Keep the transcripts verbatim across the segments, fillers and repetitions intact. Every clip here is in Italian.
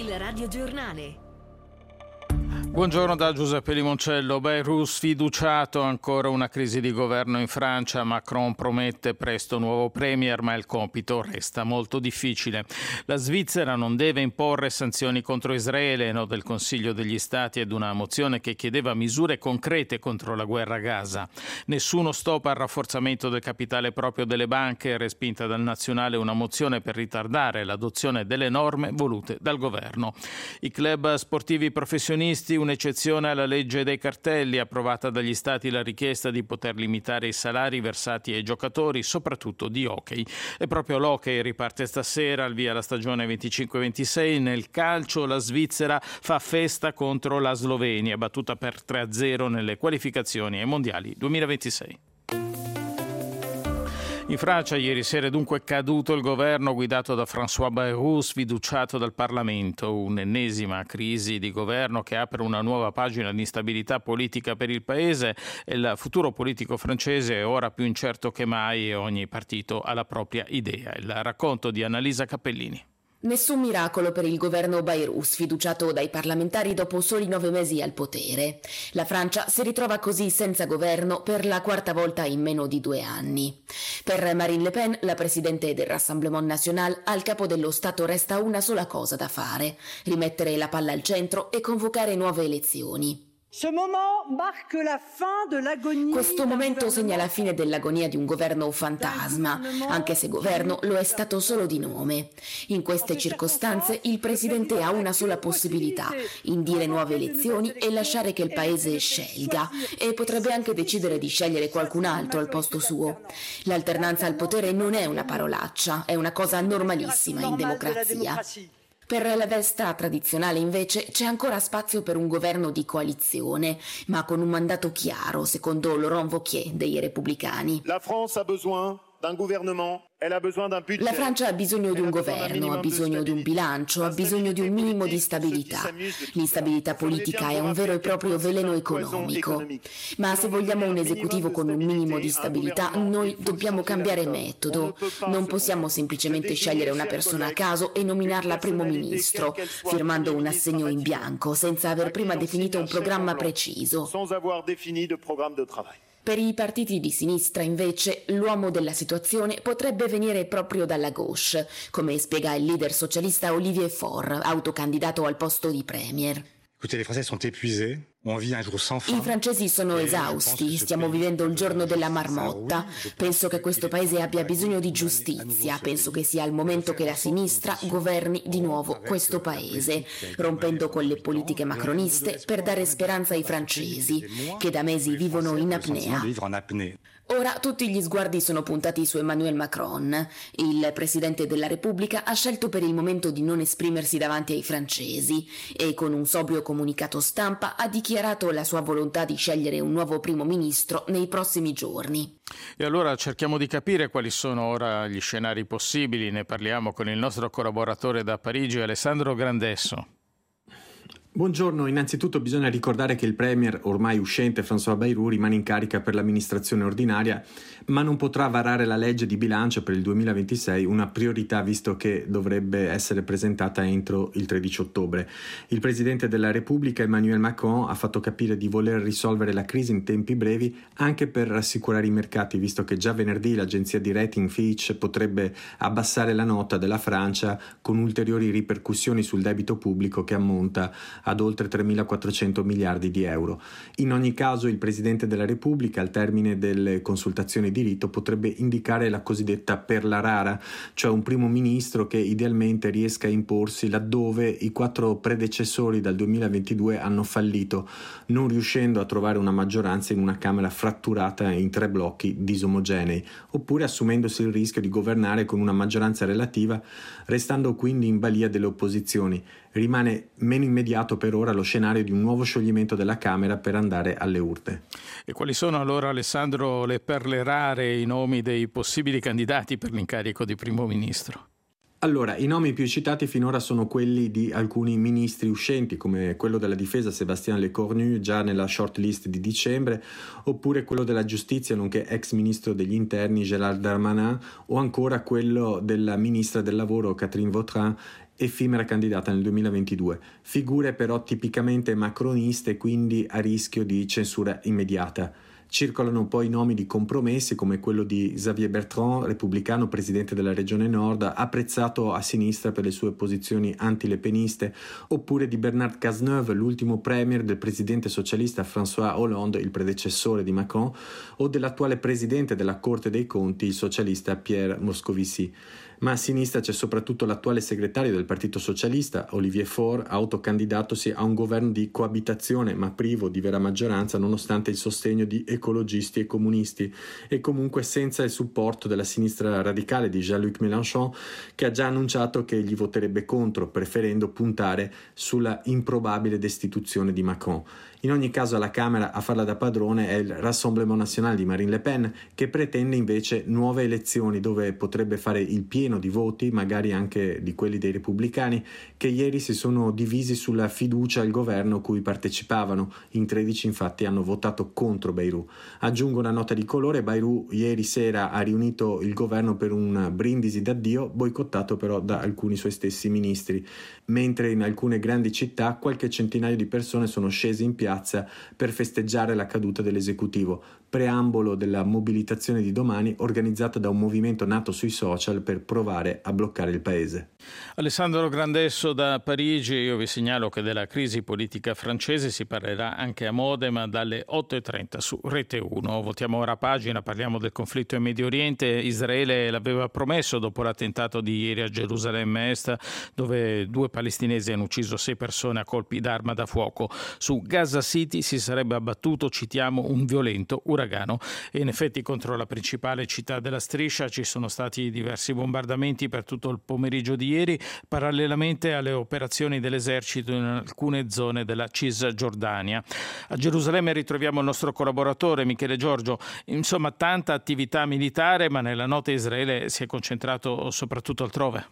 Il radiogiornale. Buongiorno da Giuseppe Limoncello. Bayrou sfiduciato, ancora una crisi di governo in Francia. Macron promette presto nuovo premier, ma il compito resta molto difficile. La Svizzera non deve imporre sanzioni contro Israele, no del Consiglio degli Stati ad una mozione che chiedeva misure concrete contro la guerra a Gaza. Nessuno stop al rafforzamento del capitale proprio delle banche, respinta dal Nazionale una mozione per ritardare l'adozione delle norme volute dal governo. I club sportivi professionisti, un'eccezione alla legge dei cartelli, approvata dagli Stati la richiesta di poter limitare i salari versati ai giocatori, soprattutto di hockey. E proprio l'hockey riparte stasera, al via la stagione venticinque ventisei. Nel calcio la Svizzera fa festa contro la Slovenia, battuta per tre a zero nelle qualificazioni ai mondiali duemilaventisei. In Francia ieri sera è dunque caduto il governo guidato da François Bayrou, sfiduciato dal Parlamento. Un'ennesima crisi di governo che apre una nuova pagina di instabilità politica per il paese. Il futuro politico francese è ora più incerto che mai e ogni partito ha la propria idea. Il racconto di Annalisa Cappellini. Nessun miracolo per il governo Bayrou, sfiduciato dai parlamentari dopo soli nove mesi al potere. La Francia si ritrova così senza governo per la quarta volta in meno di due anni. Per Marine Le Pen, la presidente del Rassemblement National, al capo dello Stato resta una sola cosa da fare: rimettere la palla al centro e convocare nuove elezioni. Questo momento segna la fine dell'agonia di un governo fantasma, anche se governo lo è stato solo di nome. In queste circostanze il presidente ha una sola possibilità: indire nuove elezioni e lasciare che il paese scelga, e potrebbe anche decidere di scegliere qualcun altro al posto suo. L'alternanza al potere non è una parolaccia, è una cosa normalissima in democrazia. Per la destra tradizionale invece c'è ancora spazio per un governo di coalizione, ma con un mandato chiaro, secondo Laurent Wauquiez dei Repubblicani. La France ha besoin d'un gouvernement. La Francia ha bisogno di un governo, ha bisogno di un bilancio, ha bisogno di un minimo di stabilità. L'instabilità politica è un vero e proprio veleno economico. Ma se vogliamo un esecutivo con un minimo di stabilità, noi dobbiamo cambiare metodo. Non possiamo semplicemente scegliere una persona a caso e nominarla primo ministro, firmando un assegno in bianco, senza aver prima definito un programma preciso. Per i partiti di sinistra, invece, l'uomo della situazione potrebbe venire proprio dalla gauche, come spiega il leader socialista Olivier Faure, autocandidato al posto di premier. Écoutez, les Français sont épuisés. I francesi sono esausti, stiamo vivendo il giorno della marmotta. Penso che questo paese abbia bisogno di giustizia, penso che sia il momento che la sinistra governi di nuovo questo paese, rompendo con le politiche macroniste per dare speranza ai francesi, che da mesi vivono in apnea. Ora tutti gli sguardi sono puntati su Emmanuel Macron. Il Presidente della Repubblica ha scelto per il momento di non esprimersi davanti ai francesi e con un sobrio comunicato stampa ha dichiarato la sua volontà di scegliere un nuovo primo ministro nei prossimi giorni. E allora cerchiamo di capire quali sono ora gli scenari possibili. Ne parliamo con il nostro collaboratore da Parigi, Alessandro Grandesso. Buongiorno, innanzitutto bisogna ricordare che il premier ormai uscente François Bayrou rimane in carica per l'amministrazione ordinaria, ma non potrà varare la legge di bilancio per il duemilaventisei, una priorità visto che dovrebbe essere presentata entro il tredici ottobre. Il presidente della Repubblica Emmanuel Macron ha fatto capire di voler risolvere la crisi in tempi brevi anche per rassicurare i mercati, visto che già venerdì l'agenzia di rating Fitch potrebbe abbassare la nota della Francia con ulteriori ripercussioni sul debito pubblico che ammonta ad oltre tremilaquattrocento miliardi di euro. In ogni caso il Presidente della Repubblica al termine delle consultazioni di rito potrebbe indicare la cosiddetta perla rara, cioè un primo ministro che idealmente riesca a imporsi laddove i quattro predecessori dal duemilaventidue hanno fallito, non riuscendo a trovare una maggioranza in una Camera fratturata in tre blocchi disomogenei, oppure assumendosi il rischio di governare con una maggioranza relativa, restando quindi in balia delle opposizioni. Rimane meno immediato per ora lo scenario di un nuovo scioglimento della Camera per andare alle urne. E quali sono allora, Alessandro, le perle rare, i nomi dei possibili candidati per l'incarico di primo ministro? Allora, i nomi più citati finora sono quelli di alcuni ministri uscenti, come quello della difesa Sébastien Lecornu, già nella shortlist di dicembre, oppure quello della giustizia, nonché ex ministro degli interni Gérald Darmanin, o ancora quello della ministra del lavoro Catherine Vautrin, effimera candidata nel duemilaventidue. Figure però tipicamente macroniste, quindi a rischio di censura immediata. Circolano poi nomi di compromessi come quello di Xavier Bertrand, repubblicano presidente della regione Nord, apprezzato a sinistra per le sue posizioni antilepeniste, oppure di Bernard Cazeneuve, l'ultimo premier del presidente socialista François Hollande, il predecessore di Macron, o dell'attuale presidente della Corte dei Conti, il socialista Pierre Moscovici. Ma a sinistra c'è soprattutto l'attuale segretario del Partito Socialista, Olivier Faure, autocandidatosi a un governo di coabitazione ma privo di vera maggioranza nonostante il sostegno di ecologisti e comunisti, e comunque senza il supporto della sinistra radicale di Jean-Luc Mélenchon, che ha già annunciato che gli voterebbe contro, preferendo puntare sulla improbabile destituzione di Macron. In ogni caso alla Camera a farla da padrone è il Rassemblement National di Marine Le Pen, che pretende invece nuove elezioni dove potrebbe fare il pieno di voti, magari anche di quelli dei repubblicani, che ieri si sono divisi sulla fiducia al governo cui partecipavano. In tredici infatti hanno votato contro Bayrou. Aggiungo una nota di colore: Bayrou ieri sera ha riunito il governo per un brindisi d'addio, boicottato però da alcuni suoi stessi ministri, mentre in alcune grandi città qualche centinaio di persone sono scese in piazza per festeggiare la caduta dell'esecutivo, preambolo della mobilitazione di domani organizzata da un movimento nato sui social per provare a bloccare il paese. Alessandro Grandesso da Parigi. Io vi segnalo che della crisi politica francese si parlerà anche a Modena dalle otto e trenta su Rete uno. Votiamo ora pagina, parliamo del conflitto in Medio Oriente. Israele l'aveva promesso dopo l'attentato di ieri a Gerusalemme Est, dove due palestinesi hanno ucciso sei persone a colpi d'arma da fuoco. Su Gaza City si sarebbe abbattuto, citiamo, un violento uragano, e in effetti contro la principale città della striscia ci sono stati diversi bombardamenti per tutto il pomeriggio di ieri, parallelamente alle operazioni dell'esercito in alcune zone della Cisgiordania. A Gerusalemme ritroviamo il nostro collaboratore Michele Giorgio. Insomma, tanta attività militare, ma nella notte Israele si è concentrato soprattutto altrove.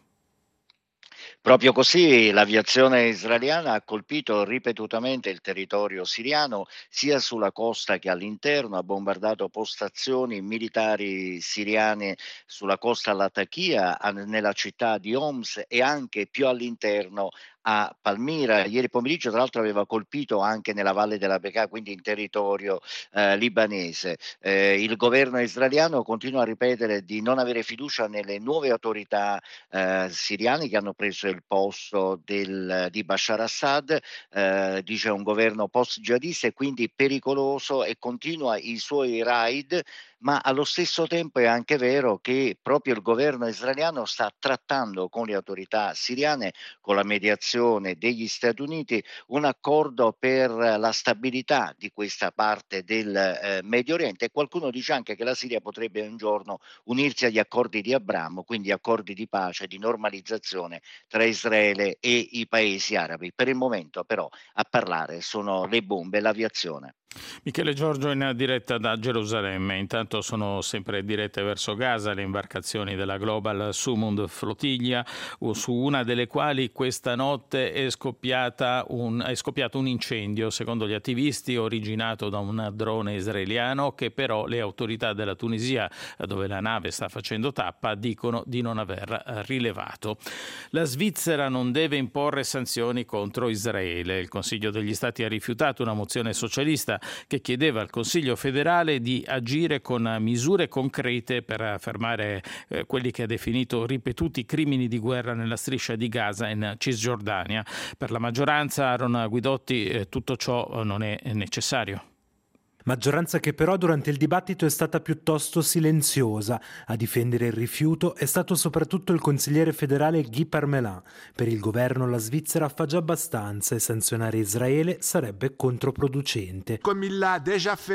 Proprio così, l'aviazione israeliana ha colpito ripetutamente il territorio siriano, sia sulla costa che all'interno, ha bombardato postazioni militari siriane sulla costa Latakia, nella città di Homs, e anche più all'interno a Palmira. Ieri pomeriggio tra l'altro aveva colpito anche nella Valle della Bekaa, quindi in territorio eh, libanese. Eh, il governo israeliano continua a ripetere di non avere fiducia nelle nuove autorità eh, siriane che hanno preso il posto del, di Bashar Assad, eh, dice un governo post-jihadista e quindi pericoloso, e continua i suoi raid, ma allo stesso tempo è anche vero che proprio il governo israeliano sta trattando con le autorità siriane, con la mediazione degli Stati Uniti, un accordo per la stabilità di questa parte del eh, Medio Oriente, e qualcuno dice anche che la Siria potrebbe un giorno unirsi agli accordi di Abramo, quindi accordi di pace, di normalizzazione tra Israele e i paesi arabi. Per il momento però a parlare sono le bombe e l'aviazione. Michele Giorgio in diretta da Gerusalemme. Intanto sono sempre dirette verso Gaza le imbarcazioni della Global Sumud Flottiglia, su una delle quali questa notte è, scoppiata un, è scoppiato un incendio, secondo gli attivisti originato da un drone israeliano, che però le autorità della Tunisia, dove la nave sta facendo tappa, dicono di non aver rilevato. La Svizzera non deve imporre sanzioni contro Israele. Il Consiglio degli Stati ha rifiutato una mozione socialista che chiedeva al Consiglio federale di agire con misure concrete per fermare eh, quelli che ha definito ripetuti crimini di guerra nella striscia di Gaza in Cisgiordania. Per la maggioranza, Aaron Guidotti, eh, tutto ciò non è necessario. Maggioranza che però durante il dibattito è stata piuttosto silenziosa. A difendere il rifiuto è stato soprattutto il consigliere federale Guy Parmelin. Per il governo la Svizzera fa già abbastanza e sanzionare Israele sarebbe controproducente. Come il l'a déjà fait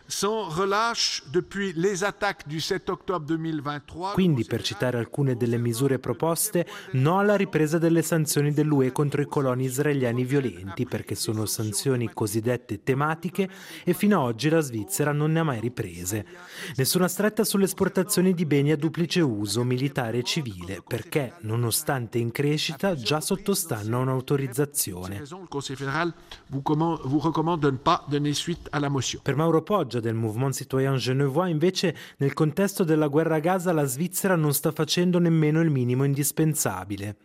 Quindi, per citare alcune delle misure proposte, no alla ripresa delle sanzioni dell'U E contro i coloni israeliani violenti, perché sono sanzioni cosiddette tematiche e fino ad oggi la Svizzera non ne ha mai riprese. Nessuna stretta sulle esportazioni di beni a duplice uso, militare e civile, perché, nonostante in crescita, già sottostanno a un'autorizzazione. Per Mauro Poggia del Mouvement Citoyen Genevois, invece, nel contesto della guerra a Gaza, la Svizzera non sta facendo nemmeno il minimo indispensabile.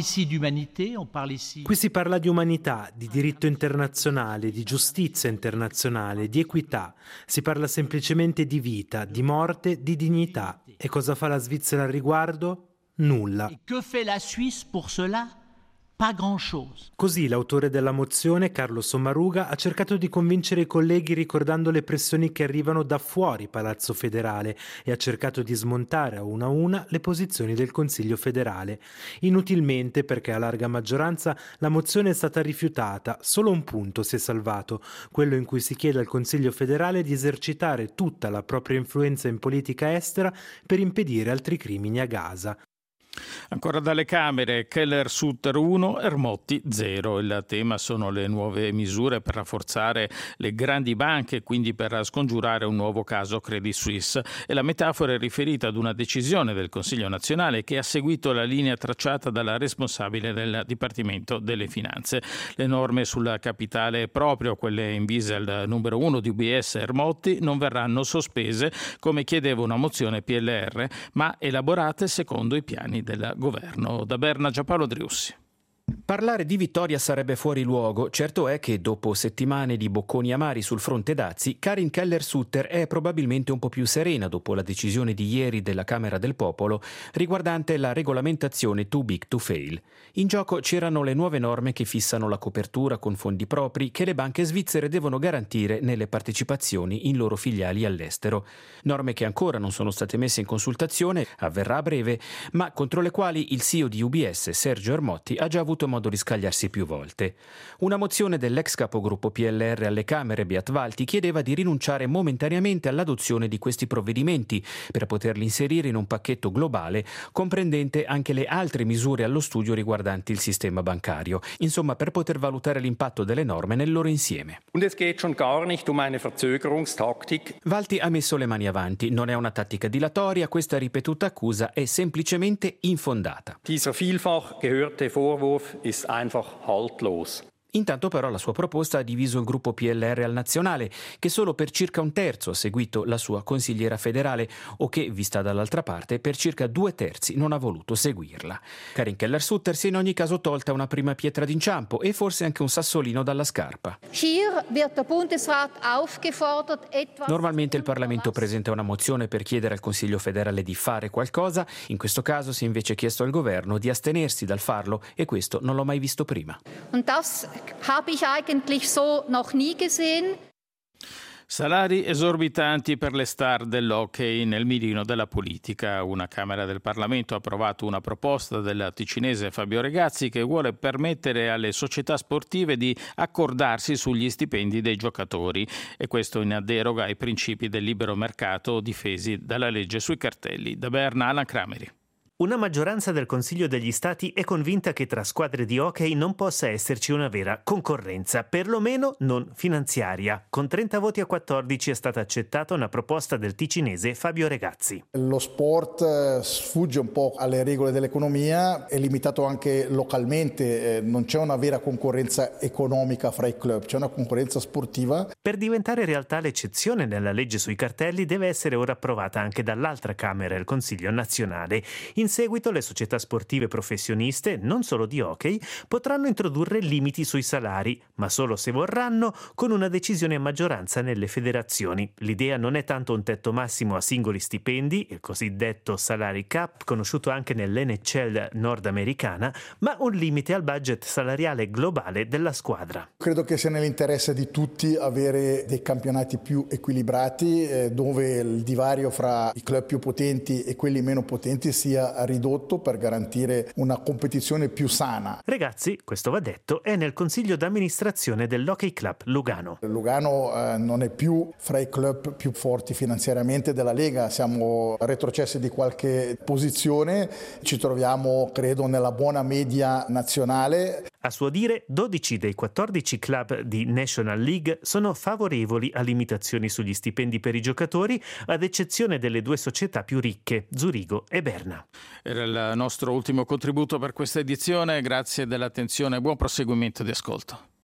Qui si parla di umanità, di diritto internazionale, di giustizia internazionale, di equità. Si parla semplicemente di vita, di morte, di dignità. E cosa fa la Svizzera al riguardo? Nulla. E che fa la Suisse pour cela? Pas grand-chose. Così l'autore della mozione, Carlo Sommaruga, ha cercato di convincere i colleghi ricordando le pressioni che arrivano da fuori Palazzo Federale e ha cercato di smontare a una a una le posizioni del Consiglio federale. Inutilmente, perché a larga maggioranza la mozione è stata rifiutata, solo un punto si è salvato, quello in cui si chiede al Consiglio federale di esercitare tutta la propria influenza in politica estera per impedire altri crimini a Gaza. Ancora dalle Camere, Keller-Sutter uno, Ermotti zero. Il tema sono le nuove misure per rafforzare le grandi banche, quindi per scongiurare un nuovo caso Credit Suisse. E la metafora è riferita ad una decisione del Consiglio nazionale che ha seguito la linea tracciata dalla responsabile del Dipartimento delle Finanze. Le norme sul capitale proprio, quelle invise al numero uno di U B S Ermotti, non verranno sospese, come chiedeva una mozione P L R, ma elaborate secondo i piani del governo. Da Berna, Giampaolo Driussi. Parlare di vittoria sarebbe fuori luogo. Certo è che dopo settimane di bocconi amari sul fronte dazi, Karin Keller-Sutter è probabilmente un po' più serena dopo la decisione di ieri della Camera del Popolo riguardante la regolamentazione too big to fail. In gioco c'erano le nuove norme che fissano la copertura con fondi propri che le banche svizzere devono garantire nelle partecipazioni in loro filiali all'estero. Norme che ancora non sono state messe in consultazione, avverrà a breve, ma contro le quali il C E O di U B S, Sergio Ermotti, ha già avuto modo di scagliarsi più volte. Una mozione dell'ex capogruppo P L R alle Camere, Beat Walti, chiedeva di rinunciare momentaneamente all'adozione di questi provvedimenti per poterli inserire in un pacchetto globale comprendente anche le altre misure allo studio riguardanti il sistema bancario, insomma per poter valutare l'impatto delle norme nel loro insieme. Und es geht schon gar nicht um eine Verzögerungstaktik. Walti ha messo le mani avanti, non è una tattica dilatoria, questa ripetuta accusa è semplicemente infondata. Dieser vielfach gehörte Vorwurf ist einfach haltlos. Intanto però la sua proposta ha diviso il gruppo P L R al nazionale, che solo per circa un terzo ha seguito la sua consigliera federale o che, vista dall'altra parte, per circa due terzi non ha voluto seguirla. Karin Keller-Sutter si è in ogni caso tolta una prima pietra d'inciampo e forse anche un sassolino dalla scarpa. Normalmente il Parlamento presenta una mozione per chiedere al Consiglio federale di fare qualcosa, in questo caso si è invece chiesto al governo di astenersi dal farlo e questo non l'ho mai visto prima. Habe ich eigentlich so noch nie gesehen. Salari esorbitanti per le star dell'hockey nel mirino della politica. Una Camera del Parlamento ha approvato una proposta del ticinese Fabio Regazzi che vuole permettere alle società sportive di accordarsi sugli stipendi dei giocatori e questo in deroga ai principi del libero mercato difesi dalla legge sui cartelli. Da Berna, Alan Crameri. Una maggioranza del Consiglio degli Stati è convinta che tra squadre di hockey non possa esserci una vera concorrenza, perlomeno non finanziaria. Con trenta voti a quattordici è stata accettata una proposta del ticinese Fabio Regazzi. Lo sport sfugge un po' alle regole dell'economia, è limitato anche localmente, non c'è una vera concorrenza economica fra i club, c'è una concorrenza sportiva. Per diventare realtà l'eccezione nella legge sui cartelli deve essere ora approvata anche dall'altra Camera, il Consiglio nazionale. In seguito le società sportive professioniste, non solo di hockey, potranno introdurre limiti sui salari, ma solo se vorranno, con una decisione a maggioranza nelle federazioni. L'idea non è tanto un tetto massimo a singoli stipendi, il cosiddetto salary cap, conosciuto anche nell'N H L nordamericana, ma un limite al budget salariale globale della squadra. Credo che sia nell'interesse di tutti avere dei campionati più equilibrati, eh, dove il divario fra i club più potenti e quelli meno potenti sia sia ridotto per garantire una competizione più sana. Regazzi, questo va detto, è nel consiglio d'amministrazione dell'Hockey Club Lugano. Lugano eh, non è più fra i club più forti finanziariamente della Lega, siamo retrocessi di qualche posizione, ci troviamo credo nella buona media nazionale. A suo dire, dodici dei quattordici club di National League sono favorevoli a limitazioni sugli stipendi per i giocatori, ad eccezione delle due società più ricche, Zurigo e Berna. Era il nostro ultimo contributo per questa edizione, grazie dell'attenzione e buon proseguimento di ascolto.